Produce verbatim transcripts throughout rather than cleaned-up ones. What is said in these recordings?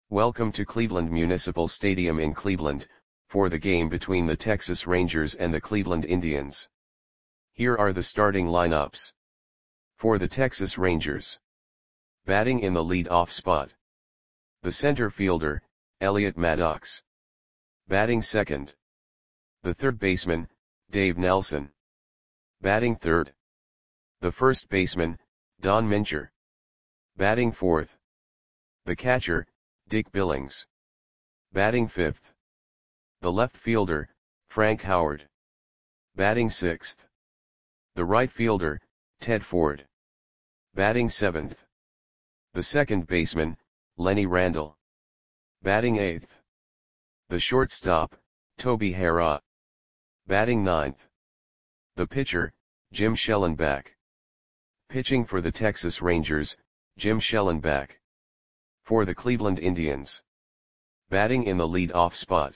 Welcome to Cleveland Municipal Stadium in Cleveland, for the game between the Texas Rangers and the Cleveland Indians. Here are the starting lineups. For the Texas Rangers. Batting in the lead-off spot. The center fielder, Elliot Maddox. Batting second. The third baseman, Dave Nelson. Batting third. The first baseman, Don Mincher. Batting fourth. The catcher, Dick Billings. Batting fifth. The left fielder, Frank Howard. Batting sixth. The right fielder, Ted Ford. Batting seventh. The second baseman, Lenny Randle. Batting eighth. The shortstop, Toby Harrah. Batting ninth. The pitcher, Jim Schellenbach. Pitching for the Texas Rangers, Jim Schellenbach. For the Cleveland Indians. Batting in the lead-off spot.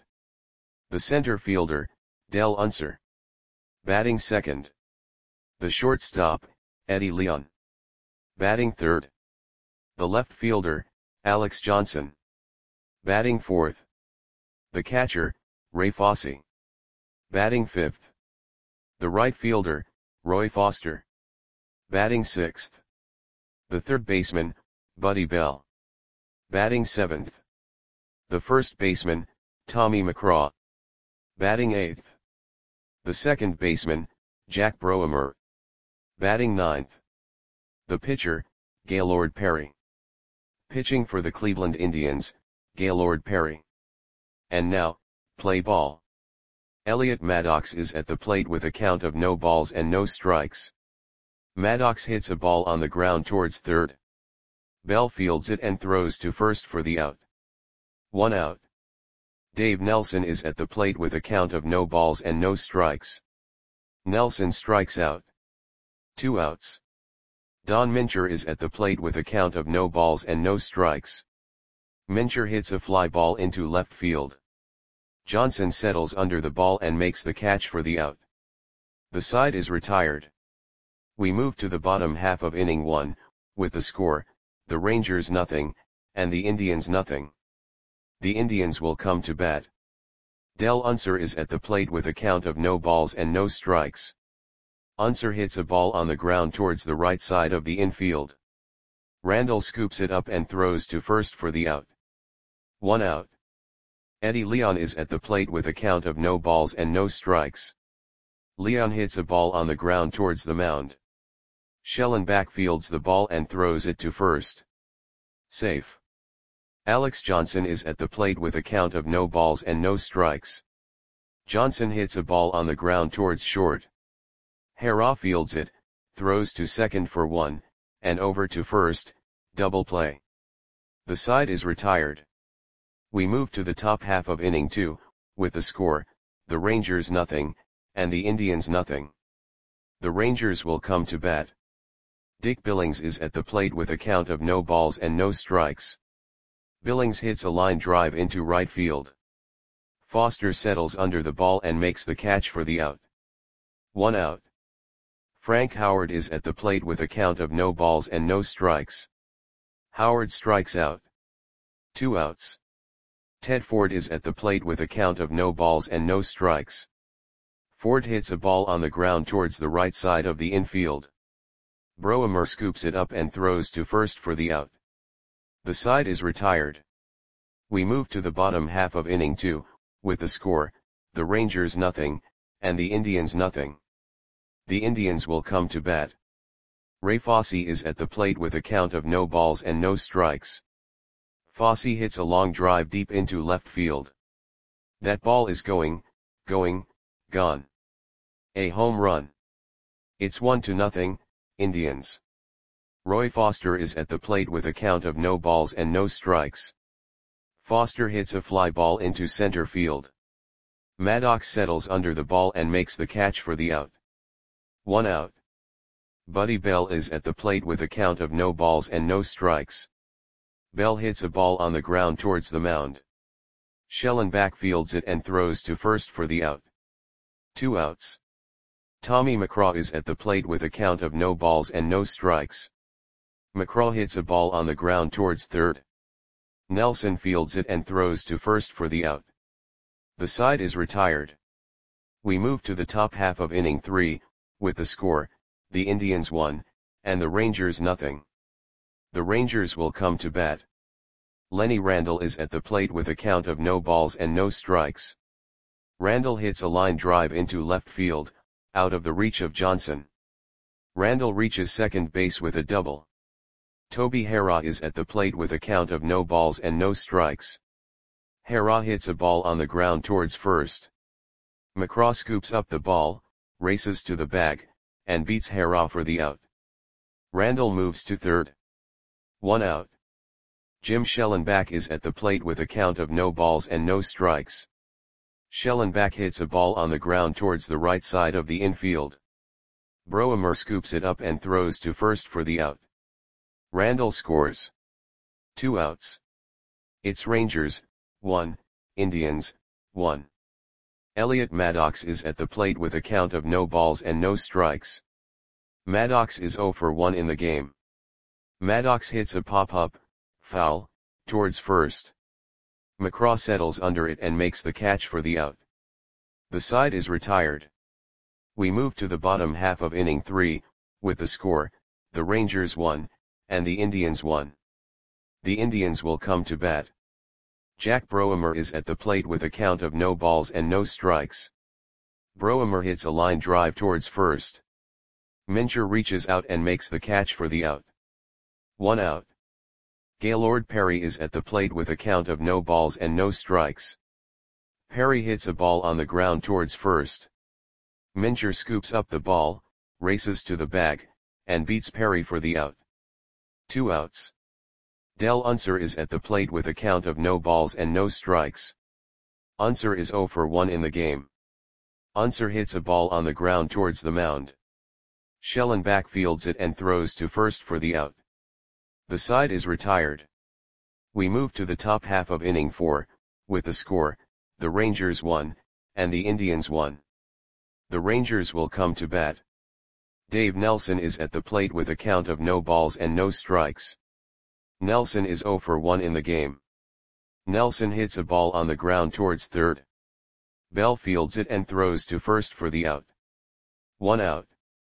The center fielder, Del Unser. Batting second. The shortstop, Eddie Leon. Batting third. The left fielder, Alex Johnson. Batting fourth. The catcher, Ray Fosse. Batting fifth. The right fielder, Roy Foster. Batting sixth. The third baseman, Buddy Bell. Batting seventh. The first baseman, Tommy McCraw. Batting eighth. The second baseman, Jack Broemer. Batting ninth. The pitcher, Gaylord Perry. Pitching for the Cleveland Indians, Gaylord Perry. And now, play ball. Elliot Maddox is at the plate with a count of no balls and no strikes. Maddox hits a ball on the ground towards third. Bell fields it and throws to first for the out. One out. Dave Nelson is at the plate with a count of no balls and no strikes. Nelson strikes out. Two outs. Don Mincher is at the plate with a count of no balls and no strikes. Mincher hits a fly ball into left field. Johnson settles under the ball and makes the catch for the out. The side is retired. We move to the bottom half of inning one, with the score, the Rangers nothing, and the Indians nothing. The Indians will come to bat. Del Unser is at the plate with a count of no balls and no strikes. Unser hits a ball on the ground towards the right side of the infield. Randle scoops it up and throws to first for the out. One out. Eddie Leon is at the plate with a count of no balls and no strikes. Leon hits a ball on the ground towards the mound. Schellenbach fields the ball and throws it to first. Safe. Alex Johnson is at the plate with a count of no balls and no strikes. Johnson hits a ball on the ground towards short. Harrah fields it, throws to second for one, and over to first, double play. The side is retired. We move to the top half of inning two, with the score, the Rangers nothing, and the Indians nothing. The Rangers will come to bat. Dick Billings is at the plate with a count of no balls and no strikes. Billings hits a line drive into right field. Foster settles under the ball and makes the catch for the out. One out. Frank Howard is at the plate with a count of no balls and no strikes. Howard strikes out. Two outs. Ted Ford is at the plate with a count of no balls and no strikes. Ford hits a ball on the ground towards the right side of the infield. Broemer scoops it up and throws to first for the out. The side is retired. We move to the bottom half of inning two, with the score, the Rangers nothing, and the Indians nothing. The Indians will come to bat. Ray Fosse is at the plate with a count of no balls and no strikes. Fosse hits a long drive deep into left field. That ball is going, going, gone. A home run. It's one to nothing, Indians. Roy Foster is at the plate with a count of no balls and no strikes. Foster hits a fly ball into center field. Maddox settles under the ball and makes the catch for the out. One out. Buddy Bell is at the plate with a count of no balls and no strikes. Bell hits a ball on the ground towards the mound. Schellenbach fields it and throws to first for the out. Two outs. Tommy McCraw is at the plate with a count of no balls and no strikes. McCraw hits a ball on the ground towards third. Nelson fields it and throws to first for the out. The side is retired. We move to the top half of inning three, with the score, the Indians one, and the Rangers nothing. The Rangers will come to bat. Lenny Randle is at the plate with a count of no balls and no strikes. Randle hits a line drive into left field, out of the reach of Johnson. Randle reaches second base with a double. Toby Harrah is at the plate with a count of no balls and no strikes. Harrah hits a ball on the ground towards first. McCraw scoops up the ball, races to the bag, and beats Harrah for the out. Randle moves to third. One out. Jim Schellenbach is at the plate with a count of no balls and no strikes. Schellenbach hits a ball on the ground towards the right side of the infield. Broemer scoops it up and throws to first for the out. Randle scores. Two outs. It's Rangers, one, Indians, one. Elliot Maddox is at the plate with a count of no balls and no strikes. Maddox is zero for one in the game. Maddox hits a pop-up, foul, towards first. McCraw settles under it and makes the catch for the out. The side is retired. We move to the bottom half of inning three, with the score, the Rangers one, and the Indians one. The Indians will come to bat. Jack Broemer is at the plate with a count of no balls and no strikes. Broemer hits a line drive towards first. Mincher reaches out and makes the catch for the out. One out. Gaylord Perry is at the plate with a count of no balls and no strikes. Perry hits a ball on the ground towards first. Mincher scoops up the ball, races to the bag, and beats Perry for the out. Two outs. Del Unser is at the plate with a count of no balls and no strikes. Unser is zero for one in the game. Unser hits a ball on the ground towards the mound. Schellenbach fields it and throws to first for the out. The side is retired. We move to the top half of inning four, with the score, the Rangers one, and the Indians one. The Rangers will come to bat. Dave Nelson is at the plate with a count of no balls and no strikes. Nelson is zero for one in the game. Nelson hits a ball on the ground towards third. Bell fields it and throws to first for the out. One out.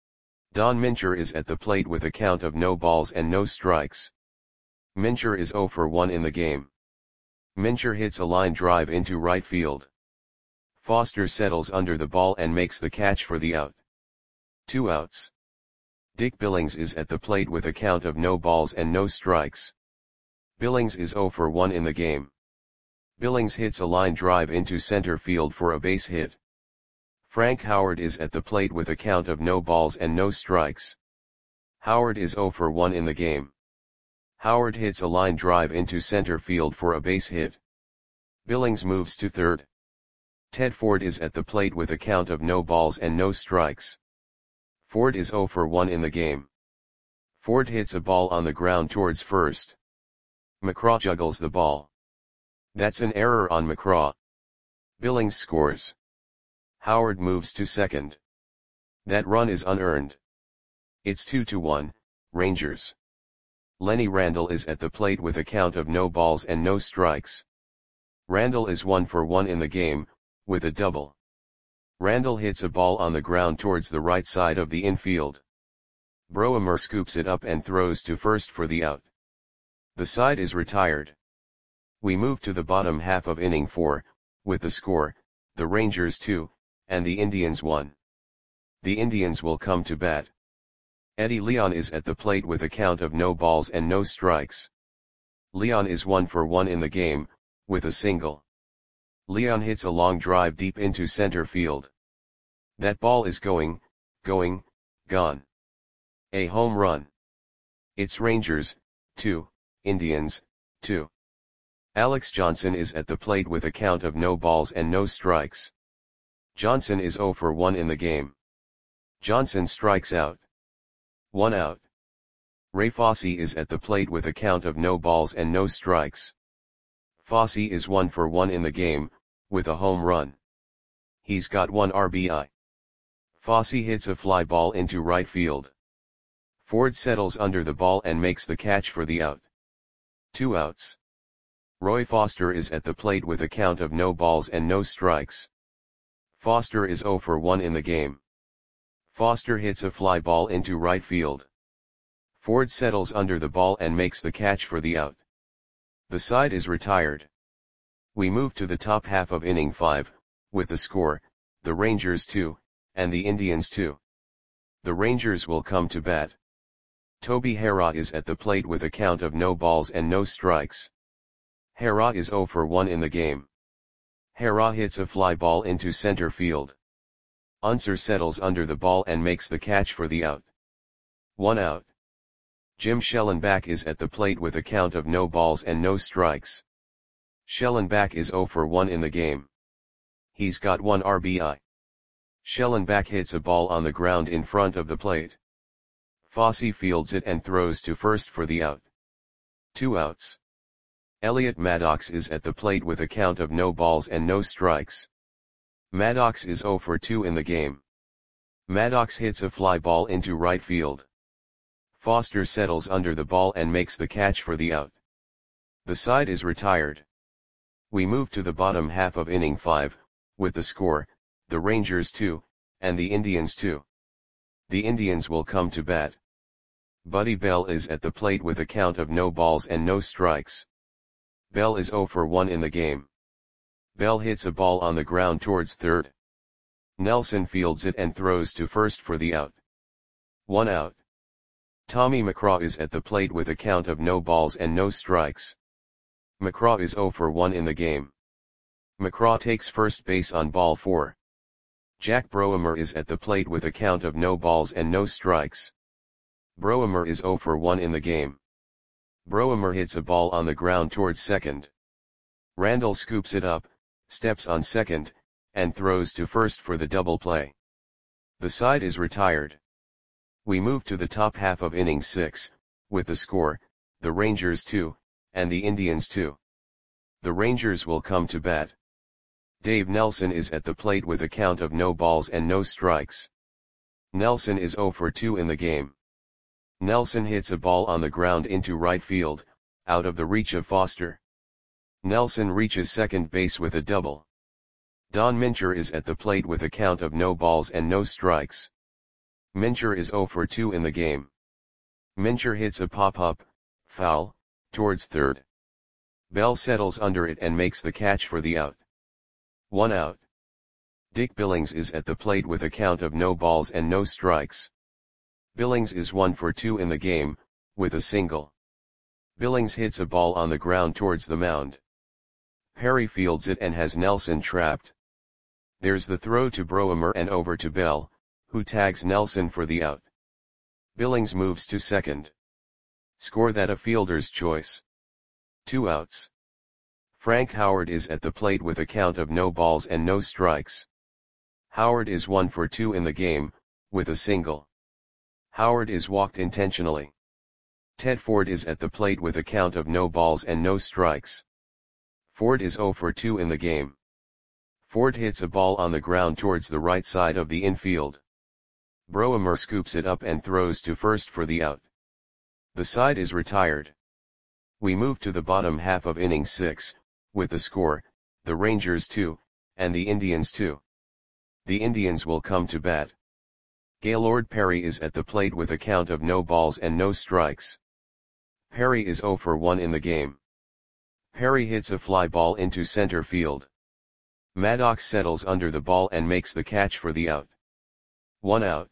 Don Mincher is at the plate with a count of no balls and no strikes. Mincher is zero for one in the game. Mincher hits a line drive into right field. Foster settles under the ball and makes the catch for the out. Two outs. Dick Billings is at the plate with a count of no balls and no strikes. Billings is zero for one in the game. Billings hits a line drive into center field for a base hit. Frank Howard is at the plate with a count of no balls and no strikes. Howard is zero for one in the game. Howard hits a line drive into center field for a base hit. Billings moves to third. Ted Ford is at the plate with a count of no balls and no strikes. Ford is zero for one in the game. Ford hits a ball on the ground towards first. McCraw juggles the ball. That's an error on McCraw. Billings scores. Howard moves to second. That run is unearned. It's two to one, Rangers. Lenny Randle is at the plate with a count of no balls and no strikes. Randle is one for one in the game, with a double. Randle hits a ball on the ground towards the right side of the infield. Broemer scoops it up and throws to first for the out. The side is retired. We move to the bottom half of inning four, with the score, the Rangers two, and the Indians one. The Indians will come to bat. Eddie Leon is at the plate with a count of no balls and no strikes. Leon is one for one in the game, with a single. Leon hits a long drive deep into center field. That ball is going, going, gone. A home run. It's Rangers, two, Indians, two. Alex Johnson is at the plate with a count of no balls and no strikes. Johnson is zero for one in the game. Johnson strikes out. One out. Ray Fosse is at the plate with a count of no balls and no strikes. Fosse is one for one in the game, with a home run. He's got one R B I. Fosse hits a fly ball into right field. Ford settles under the ball and makes the catch for the out. Two outs. Roy Foster is at the plate with a count of no balls and no strikes. Foster is zero for one in the game. Foster hits a fly ball into right field. Ford settles under the ball and makes the catch for the out. The side is retired. We move to the top half of inning five, with the score, the Rangers two, and the Indians two. The Rangers will come to bat. Toby Harrah is at the plate with a count of no balls and no strikes. Harrah is zero for one in the game. Harrah hits a fly ball into center field. Unser settles under the ball and makes the catch for the out. One out. Jim Schellenbach is at the plate with a count of no balls and no strikes. Schellenbach is zero for one in the game. He's got one R B I. Schellenbach hits a ball on the ground in front of the plate. Fosse fields it and throws to first for the out. Two outs. Elliot Maddox is at the plate with a count of no balls and no strikes. Maddox is zero for two in the game. Maddox hits a fly ball into right field. Foster settles under the ball and makes the catch for the out. The side is retired. We move to the bottom half of inning five, with the score, the Rangers two, and the Indians two. The Indians will come to bat. Buddy Bell is at the plate with a count of no balls and no strikes. Bell is zero for one in the game. Bell hits a ball on the ground towards third. Nelson fields it and throws to first for the out. One out. Tommy McCraw is at the plate with a count of no balls and no strikes. McCraw is zero for one in the game. McCraw takes first base on ball four. Jack Broemer is at the plate with a count of no balls and no strikes. Broemer is zero for one in the game. Broemer hits a ball on the ground towards second. Randall scoops it up, steps on second, and throws to first for the double play. The side is retired. We move to the top half of inning six, with the score, the Rangers two, and the Indians two. The Rangers will come to bat. Dave Nelson is at the plate with a count of no balls and no strikes. Nelson is zero for two in the game. Nelson hits a ball on the ground into right field, out of the reach of Foster. Nelson reaches second base with a double. Don Mincher is at the plate with a count of no balls and no strikes. Mincher is zero for two in the game. Mincher hits a pop-up, foul, towards third. Bell settles under it and makes the catch for the out. One out. Dick Billings is at the plate with a count of no balls and no strikes. Billings is one for two in the game, with a single. Billings hits a ball on the ground towards the mound. Perry fields it and has Nelson trapped. There's the throw to Broemer and over to Bell, who tags Nelson for the out. Billings moves to second. Score that a fielder's choice. Two outs. Frank Howard is at the plate with a count of no balls and no strikes. Howard is one for two in the game, with a single. Howard is walked intentionally. Ted Ford is at the plate with a count of no balls and no strikes. Ford is zero for two in the game. Ford hits a ball on the ground towards the right side of the infield. Broemer scoops it up and throws to first for the out. The side is retired. We move to the bottom half of inning six, with the score, the Rangers two, and the Indians two. The Indians will come to bat. Gaylord Perry is at the plate with a count of no balls and no strikes. Perry is zero for one in the game. Perry hits a fly ball into center field. Maddox settles under the ball and makes the catch for the out. One out.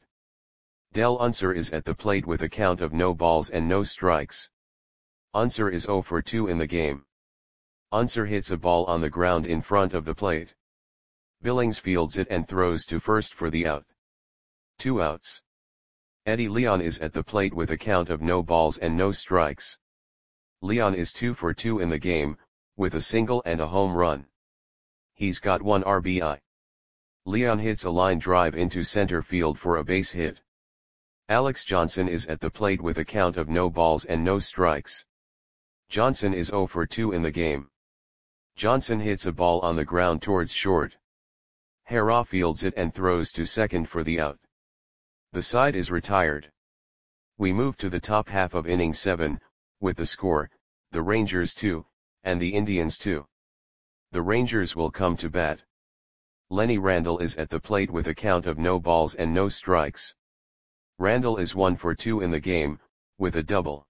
Del Unser is at the plate with a count of no balls and no strikes. Unser is zero for two in the game. Unser hits a ball on the ground in front of the plate. Billings fields it and throws to first for the out. Two outs. Eddie Leon is at the plate with a count of no balls and no strikes. Leon is two for two in the game, with a single and a home run. He's got one R B I. Leon hits a line drive into center field for a base hit. Alex Johnson is at the plate with a count of no balls and no strikes. Johnson is zero for two in the game. Johnson hits a ball on the ground towards short. Harrah fields it and throws to second for the out. The side is retired. We move to the top half of inning seven, with the score, the Rangers two, and the Indians two. The Rangers will come to bat. Lenny Randle is at the plate with a count of no balls and no strikes. Randle is one for two in the game, with a double.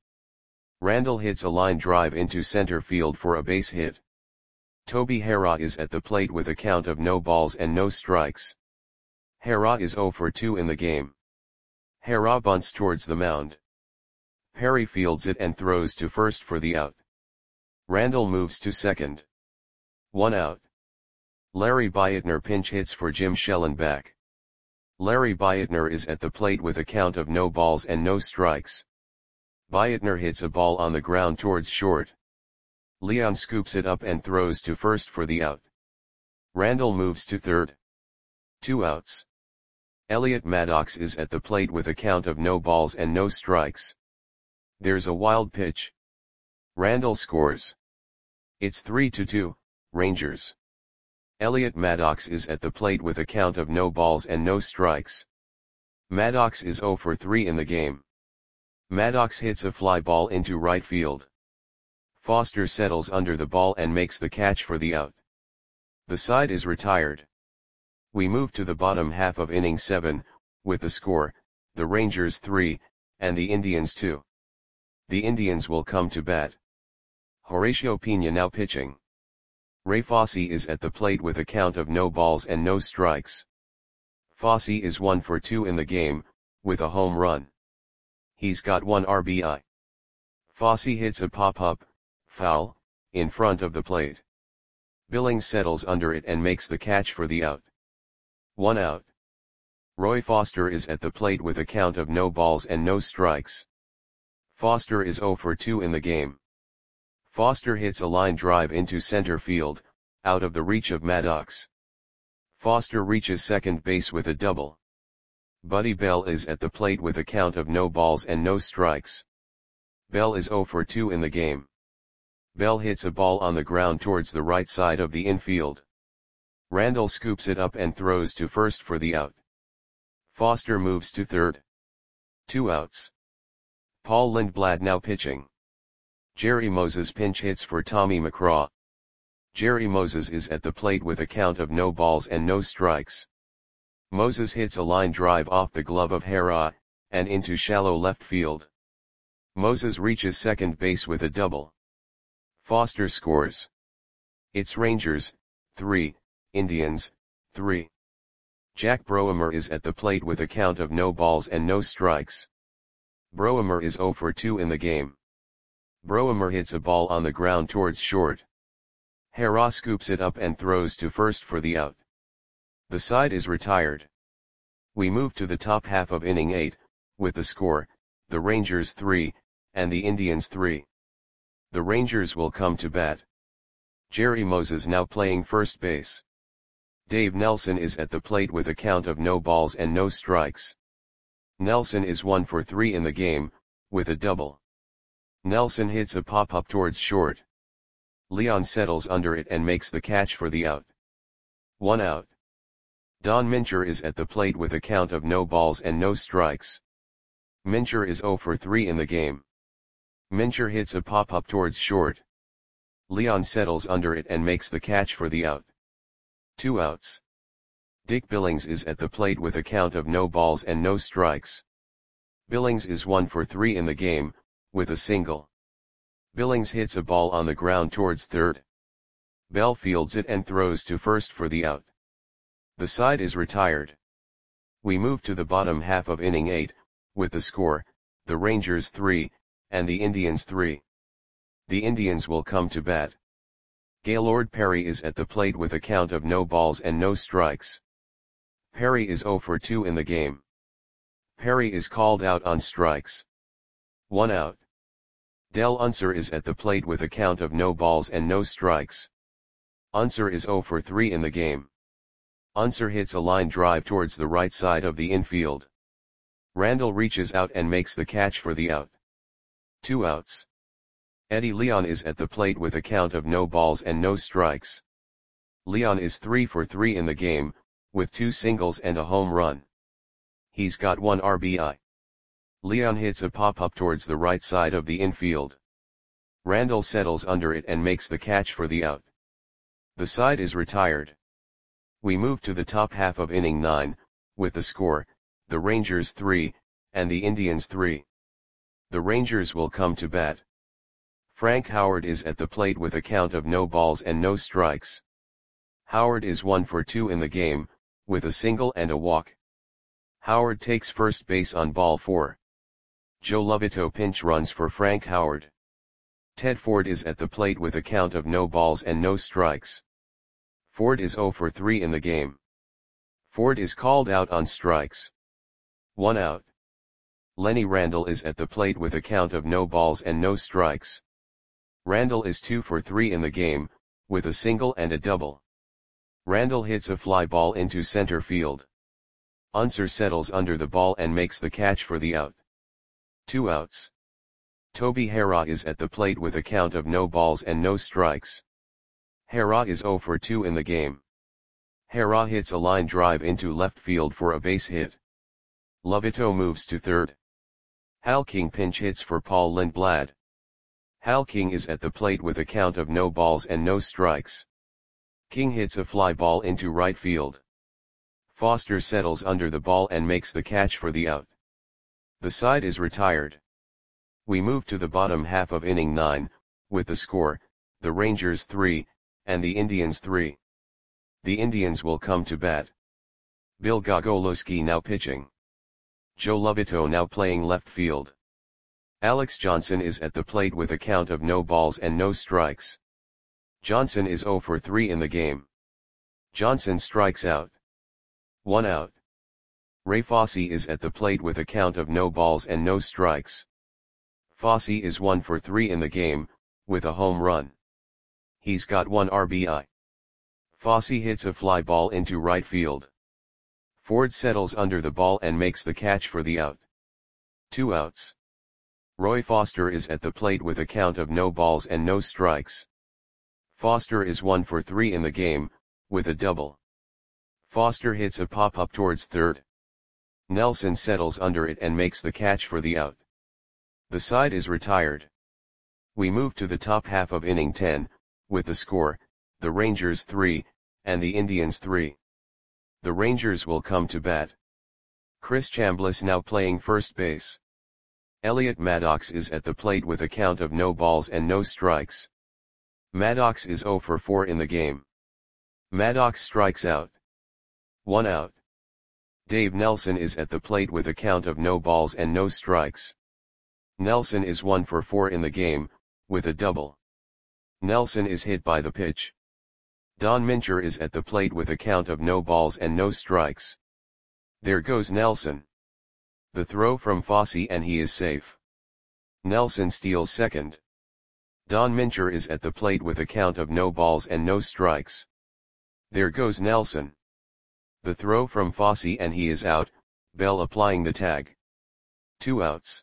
Randle hits a line drive into center field for a base hit. Toby Harrah is at the plate with a count of no balls and no strikes. Harrah is zero for two in the game. Harrah bunts towards the mound. Perry fields it and throws to first for the out. Randle moves to second. One out. Larry Bietner pinch hits for Jim Schellenbach. Larry Bietner is at the plate with a count of no balls and no strikes. Bietner hits a ball on the ground towards short. Leon scoops it up and throws to first for the out. Randle moves to third. Two outs. Elliot Maddox is at the plate with a count of no balls and no strikes. There's a wild pitch. Randle scores. It's three to two, Rangers. Elliot Maddox is at the plate with a count of no balls and no strikes. Maddox is zero for three in the game. Maddox hits a fly ball into right field. Foster settles under the ball and makes the catch for the out. The side is retired. We move to the bottom half of inning seven, with the score, the Rangers three, and the Indians two. The Indians will come to bat. Horacio Pena now pitching. Ray Fosse is at the plate with a count of no balls and no strikes. Fosse is one for two in the game, with a home run. He's got one R B I. Fosse hits a pop-up, foul, in front of the plate. Billings settles under it and makes the catch for the out. One out. Roy Foster is at the plate with a count of no balls and no strikes. Foster is zero for two in the game. Foster hits a line drive into center field, out of the reach of Maddox. Foster reaches second base with a double. Buddy Bell is at the plate with a count of no balls and no strikes. Bell is zero for two in the game. Bell hits a ball on the ground towards the right side of the infield. Randle scoops it up and throws to first for the out. Foster moves to third. Two outs. Paul Lindblad now pitching. Jerry Moses pinch hits for Tommy McCraw. Jerry Moses is at the plate with a count of no balls and no strikes. Moses hits a line drive off the glove of Harrah, and into shallow left field. Moses reaches second base with a double. Foster scores. It's Rangers, three, Indians, three. Jack Broemer is at the plate with a count of no balls and no strikes. Broemer is zero for two in the game. Broemer hits a ball on the ground towards short. Harrah scoops it up and throws to first for the out. The side is retired. We move to the top half of inning eight, with the score, the Rangers three, and the Indians three. The Rangers will come to bat. Jerry Moses now playing first base. Dave Nelson is at the plate with a count of no balls and no strikes. Nelson is one for three in the game, with a double. Nelson hits a pop-up towards short. Leon settles under it and makes the catch for the out. One out. Don Mincher is at the plate with a count of no balls and no strikes. Mincher is zero for three in the game. Mincher hits a pop-up towards short. Leon settles under it and makes the catch for the out. Two outs. Dick Billings is at the plate with a count of no balls and no strikes. Billings is one for three in the game, with a single. Billings hits a ball on the ground towards third. Bell fields it and throws to first for the out. The side is retired. We move to the bottom half of inning eight, with the score, the Rangers three, and the Indians three. The Indians will come to bat. Gaylord Perry is at the plate with a count of no balls and no strikes. Perry is zero for two in the game. Perry is called out on strikes. One out. Del Unser is at the plate with a count of no balls and no strikes. Unser is zero for three in the game. Unser hits a line drive towards the right side of the infield. Randle reaches out and makes the catch for the out. Two outs. Eddie Leon is at the plate with a count of no balls and no strikes. Leon is three for three in the game, with two singles and a home run. He's got one R B I. Leon hits a pop-up towards the right side of the infield. Randall settles under it and makes the catch for the out. The side is retired. We move to the top half of inning nine, with the score, the Rangers three, and the Indians three. The Rangers will come to bat. Frank Howard is at the plate with a count of no balls and no strikes. Howard is one for two in the game, with a single and a walk. Howard takes first base on ball four. Joe Lovito pinch runs for Frank Howard. Ted Ford is at the plate with a count of no balls and no strikes. Ford is oh for three in the game. Ford is called out on strikes. One out. Lenny Randall is at the plate with a count of no balls and no strikes. Randall is two for three in the game, with a single and a double. Randall hits a fly ball into center field. Unser settles under the ball and makes the catch for the out. Two outs. Toby Harrah is at the plate with a count of no balls and no strikes. Harrah is oh for two in the game. Harrah hits a line drive into left field for a base hit. Lovito moves to third. Hal King pinch hits for Paul Lindblad. Hal King is at the plate with a count of no balls and no strikes. King hits a fly ball into right field. Foster settles under the ball and makes the catch for the out. The side is retired. We move to the bottom half of inning nine, with the score, the Rangers three, and the Indians three. The Indians will come to bat. Bill Gogolowski now pitching. Joe Lovito now playing left field. Alex Johnson is at the plate with a count of no balls and no strikes. Johnson is oh for three in the game. Johnson strikes out. One out. Ray Fosse is at the plate with a count of no balls and no strikes. Fosse is one for three in the game, with a home run. He's got one R B I. Fosse hits a fly ball into right field. Ford settles under the ball and makes the catch for the out. Two outs. Roy Foster is at the plate with a count of no balls and no strikes. Foster is one for three in the game, with a double. Foster hits a pop-up towards third. Nelson settles under it and makes the catch for the out. The side is retired. We move to the top half of inning ten, with the score, the Rangers three, and the Indians three. The Rangers will come to bat. Chris Chambliss now playing first base. Elliot Maddox is at the plate with a count of no balls and no strikes. Maddox is oh for four in the game. Maddox strikes out. One out. Dave Nelson is at the plate with a count of no balls and no strikes. Nelson is one for four in the game, with a double. Nelson is hit by the pitch. Don Mincher is at the plate with a count of no balls and no strikes. There goes Nelson. The throw from Fosse and he is safe. Nelson steals second. Don Mincher is at the plate with a count of no balls and no strikes. There goes Nelson. The throw from Fosse and he is out, Bell applying the tag. Two outs.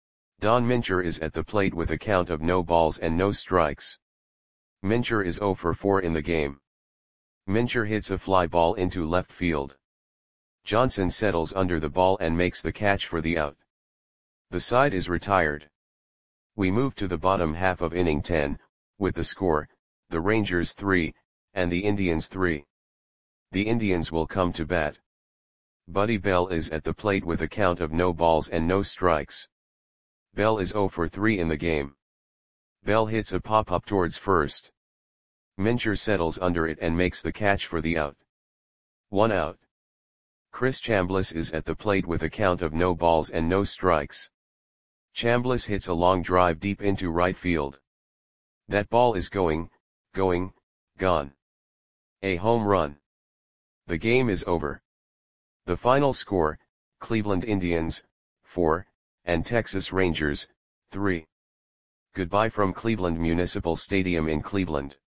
Don Mincher is at the plate with a count of no balls and no strikes. Mincher is oh for four in the game. Mincher hits a fly ball into left field. Johnson settles under the ball and makes the catch for the out. The side is retired. We move to the bottom half of inning ten, with the score, the Rangers three, and the Indians three. The Indians will come to bat. Buddy Bell is at the plate with a count of no balls and no strikes. Bell is oh for three in the game. Bell hits a pop-up towards first. Mincher settles under it and makes the catch for the out. One out. Chris Chambliss is at the plate with a count of no balls and no strikes. Chambliss hits a long drive deep into right field. That ball is going, going, gone. A home run. The game is over. The final score, Cleveland Indians, four, and Texas Rangers, three. Goodbye from Cleveland Municipal Stadium in Cleveland.